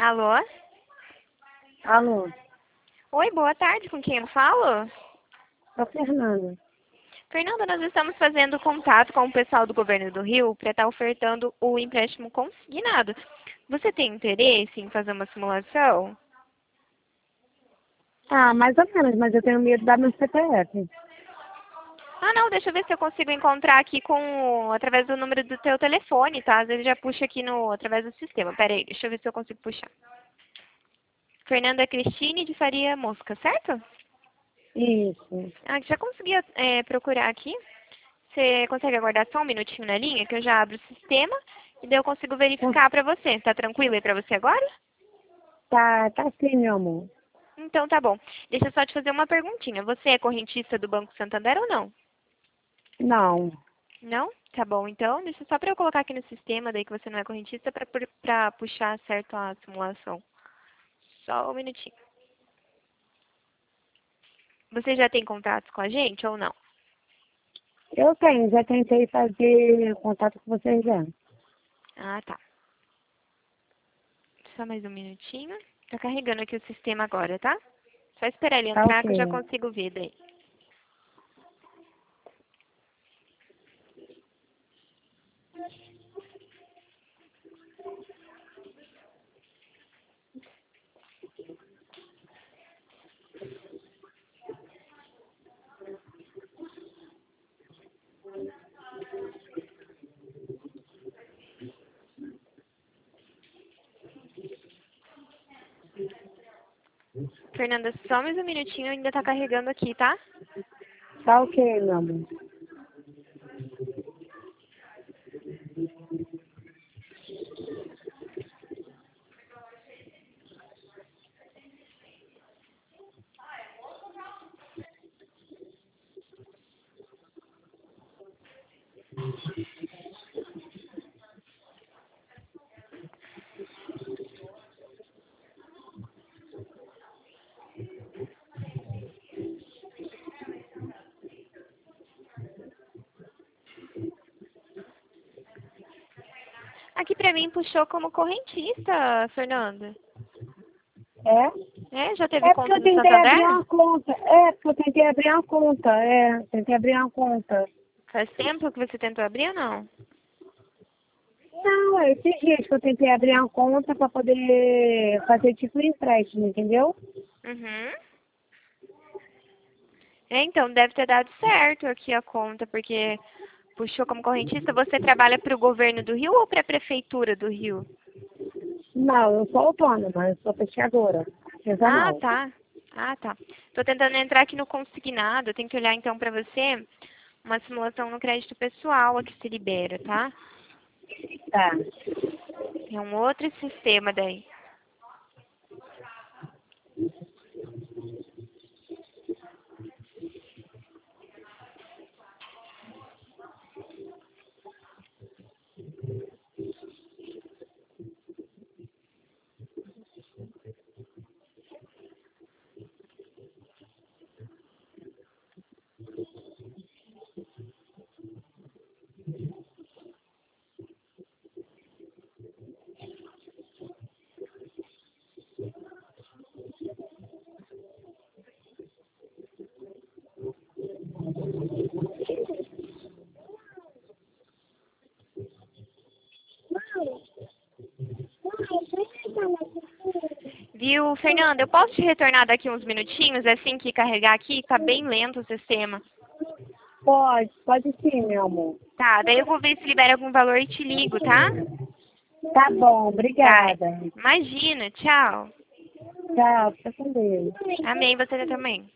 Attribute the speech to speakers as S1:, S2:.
S1: Alô?
S2: Alô,
S1: Oi, boa tarde. Com quem eu falo?
S2: é a Fernanda.
S1: Fernanda, nós estamos fazendo contato com o pessoal do governo do Rio para estar ofertando o empréstimo consignado. Você tem interesse em fazer uma simulação?
S2: Ah, mais ou menos, mas eu tenho medo de dar meu CPF.
S1: Ah, não, deixa eu ver se eu consigo encontrar aqui através do número do teu telefone, tá? Às vezes já puxa aqui através do sistema. Pera aí, deixa eu ver se eu consigo puxar. Fernanda Cristine de Faria Mosca, certo?
S2: Isso.
S1: Ah, já consegui procurar aqui. Você consegue aguardar só um minutinho na linha que eu já abro o sistema e daí eu consigo verificar para você. Tá tranquilo aí para você agora?
S2: Tá sim, meu amor.
S1: Então tá bom. Deixa eu só te fazer uma perguntinha. Você é correntista do Banco Santander ou não?
S2: Não.
S1: Não? Tá bom, então. Deixa só para eu colocar aqui no sistema daí que você não é correntista para puxar certo a simulação. Só um minutinho. Você já tem contatos com a gente ou não?
S2: Eu tenho, já tentei fazer contato com vocês já.
S1: Ah, tá. Só mais um minutinho. Tá carregando aqui o sistema agora, tá? Só esperar ele
S2: Tá
S1: entrar
S2: ok.
S1: que eu já consigo ver daí. Fernanda, só mais um minutinho, ainda tá carregando aqui, tá?
S2: Tá ok, meu amor.
S1: Aqui pra mim puxou como correntista, Fernanda.
S2: É?
S1: É, já teve
S2: É porque
S1: conta
S2: eu
S1: no
S2: tentei abrir
S1: Santander?
S2: uma conta. É, porque eu tentei abrir uma conta. É, tentei abrir uma conta.
S1: Faz tempo que você tentou abrir ou não?
S2: Não, é esses dias que eu tentei abrir uma conta para poder fazer tipo um empréstimo, entendeu?
S1: Uhum. É, então, deve ter dado certo aqui a conta, porque puxou como correntista. Você trabalha para o governo do Rio ou para a prefeitura do Rio?
S2: Não, eu sou autônoma, eu sou pescadora,
S1: Ah,
S2: artesanal.
S1: tá. Ah, tá. Tô tentando entrar aqui no consignado. Eu tenho que olhar então para você uma simulação no crédito pessoal aqui se libera, tá?
S2: Tá.
S1: É um outro sistema daí. Viu, Fernanda? Eu posso te retornar daqui uns minutinhos, assim que carregar aqui? Tá bem lento o sistema.
S2: Pode sim, meu amor.
S1: Tá, daí eu vou ver se libera algum valor e te ligo, tá?
S2: Tá bom,
S1: Tá.
S2: obrigada.
S1: Imagina, tchau.
S2: Tchau, fica com Deus.
S1: Amém, você também.